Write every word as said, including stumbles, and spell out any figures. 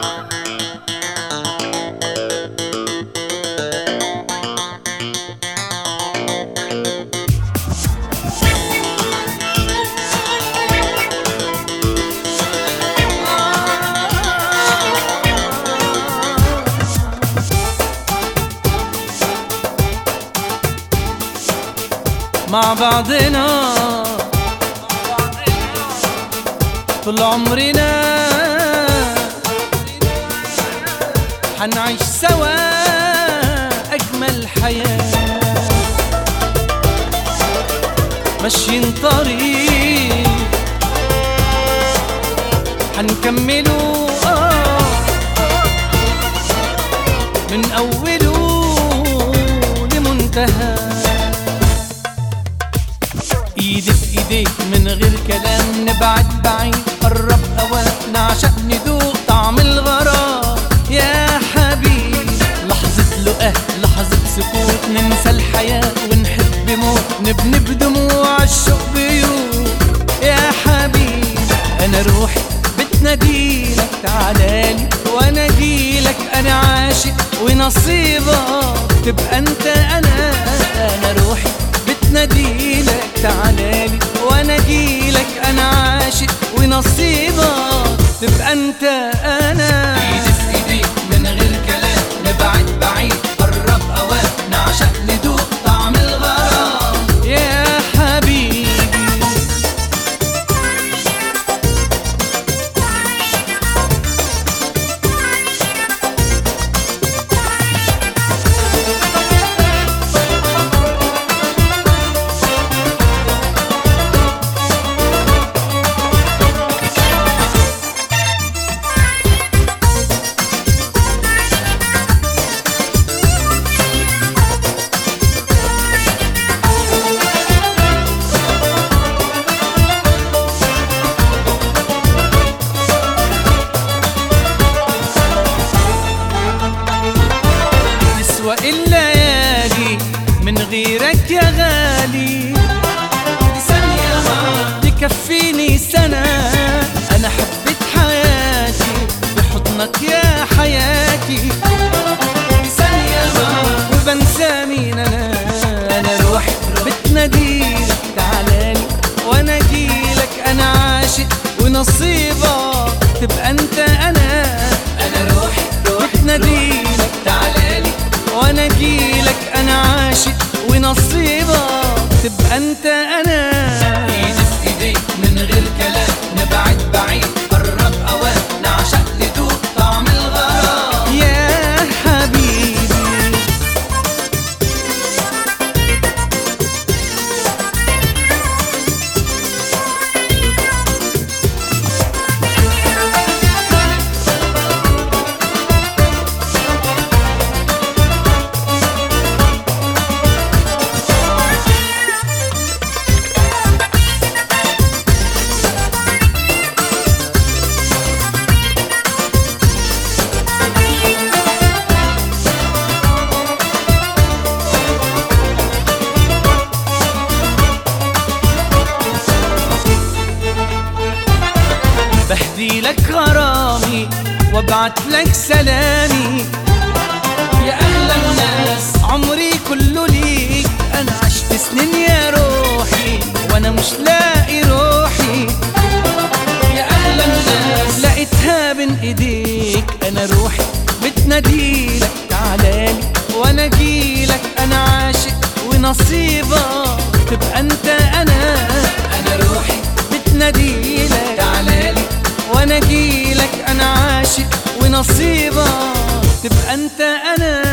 مع بعضنا طول عمرنا حنعيش سوا أجمل حياة، ماشيين طريق حنكمله من أوله لمنتهى. ايدي في ايديك من غير كلام، نبعد بعيد قرب اوام، نعشق ندوق طعم الغرام يا حبيبي. لحظة لقاه لحظة سكوت، ننسى الحياة ونحب موت، نبني بدموع الشوق بيوت يا حبيبي. انا روحي بتناديلك تعالالي وانا اجيلك، انا عاشق ونصيبك تبقى انت انا. انا روحي بتناديلك تعالالي وانا اجيلك، انا عاشق ونصيبك تبقى انت انا. ايدي في ايديك من غير كلام، نبعد بعيد قرب اوام، نعشق ندوق طعم الغرام يا حبيبي. الليالي من غيرك يا غالي، دي ثانية ما تكفيني سنة. أنا حبيت حياتي بحضنك يا حياتي، دي ثانية ما وبنسى مين أنا. أنا روحي بتناديلك تعالالي وانا اجيلك، أنا عاشق ونصيبك تبقى أنت أنا. أنا روحي بتناديلك تعالالي وانا اجيلك، انا عاشق ونصيبك تبقى انت انا. ايدي في ايديك من غير كلام، نبعد بعيد قرب اوام، نعشق ندوق طعم الغرام يا حبيبي. بهديلك غرامي وابعت لك سلامي، يا أهل الناس عمري كله ليك. انا عشت سنين يا روحي وانا مش لاقي روحي، يا أهل الناس لقيتها بين ايديك. انا روحي بتناديلك تعالالي وانا اجيلك، انا عاشق ونصيبك تبقى انت انا. أنا روحي بتناديلك تعالالي وانا اجيلك، انا عاشق ونصيبك تبقى انت انا.